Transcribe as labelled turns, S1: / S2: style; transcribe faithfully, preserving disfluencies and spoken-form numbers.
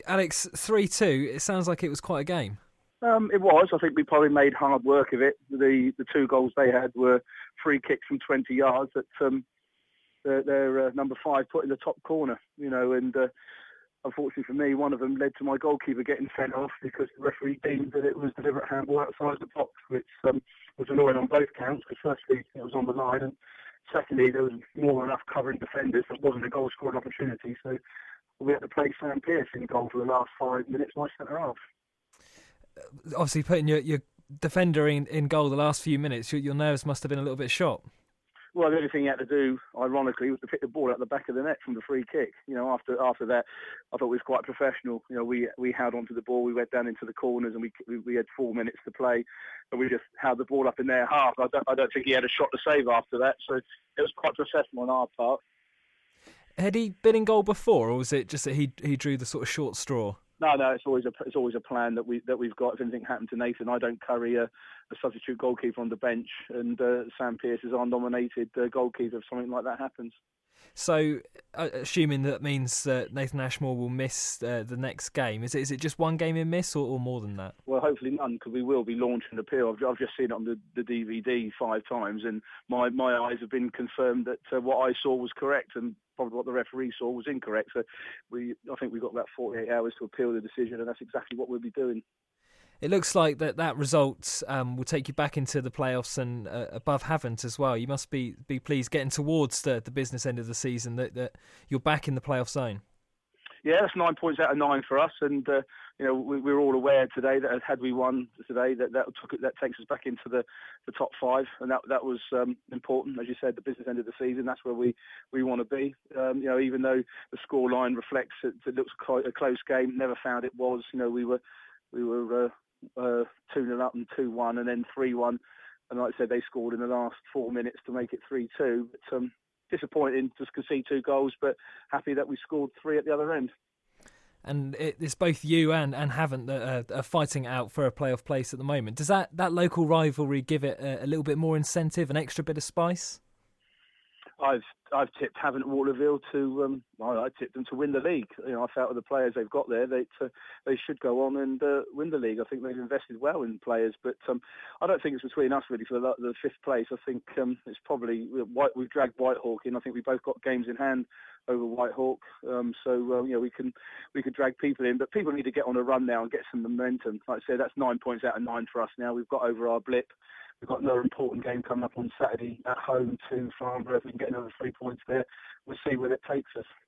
S1: Alex, three two, it sounds like it was quite a game.
S2: Um, it was. I think we probably made hard work of it. The the two goals they had were free kicks from twenty yards that um, their, their uh, number five put in the top corner. You know, and uh, unfortunately for me, one of them led to my goalkeeper getting sent off because the referee deemed that it was deliberate handball outside the box, which um, was annoying on both counts. Because firstly, it was on the line, and secondly, there was more than enough covering defenders. It wasn't a goal scoring opportunity, so we had to play Sam Pearce in goal for the last five minutes, my centre half.
S1: Obviously, putting your, your defender in, in goal the last few minutes, your, your nerves must have been a little bit shot.
S2: Well, the only thing he had to do, ironically, was to pick the ball out the back of the net from the free kick. You know, after after that, I thought we was quite professional. You know, we we held onto the ball, we went down into the corners, and we we, we had four minutes to play, and we just held the ball up in their half. I don't I don't think he had a shot to save after that, so it was quite professional on our part.
S1: Had he been in goal before, or was it just that he he drew the sort of short straw?
S2: No, no, it's always a it's always a plan that we that we've got. If anything happened to Nathan, I don't carry a, a substitute goalkeeper on the bench, and uh, Sam Pearce is our nominated uh, goalkeeper if something like that happens.
S1: So, uh, assuming that means that Nathan Ashmore will miss uh, the next game, is it is it just one game in miss, or, or more than that?
S2: Well, hopefully none, because we will be launching the appeal. I've, I've just seen it on the, the D V D five times, and my, my eyes have been confirmed that uh, what I saw was correct, and probably what the referee saw was incorrect. So, we I think we've got about forty-eight hours to appeal the decision, and that's exactly what we'll be doing.
S1: It looks like that that result um, will take you back into the playoffs and uh, above Havant as well. You must be, be pleased getting towards the, the business end of the season that, that you're back in the playoff zone.
S2: Yeah, that's nine points out of nine for us, and uh, you know we, we're all aware today that had we won today, that that took that takes us back into the, the top five, and that that was um, important, as you said, the business end of the season. That's where we, we want to be. Um, you know, even though the score line reflects it, it looks quite a close game, never found it was. You know, we were we were. Uh, Uh, two nil up and two one and then three one, and like I said, they scored in the last four minutes to make it three two. But um, disappointing to concede two goals, but happy that we scored three at the other end.
S1: And it, it's both you and, and Havant that are, are fighting out for a playoff place at the moment. Does that, that local rivalry give it a, a little bit more incentive, an extra bit of spice?
S2: I've I've tipped Havant Waterville to um, I, I tipped them to win the league. You know, I felt with the players they've got there, they uh, they should go on and uh, win the league. I think they've invested well in players, but um, I don't think it's between us really for the, the fifth place. I think um, it's probably White. We've dragged Whitehawk in. I think we both got games in hand over Whitehawk, um, so uh, you know we can we can drag people in, but people need to get on a run now and get some momentum. Like I said, that's nine points out of nine for us now. We've got over our blip. We've got another important game coming up on Saturday at home to Farnborough. If we can get another three points there, we'll see where it takes us.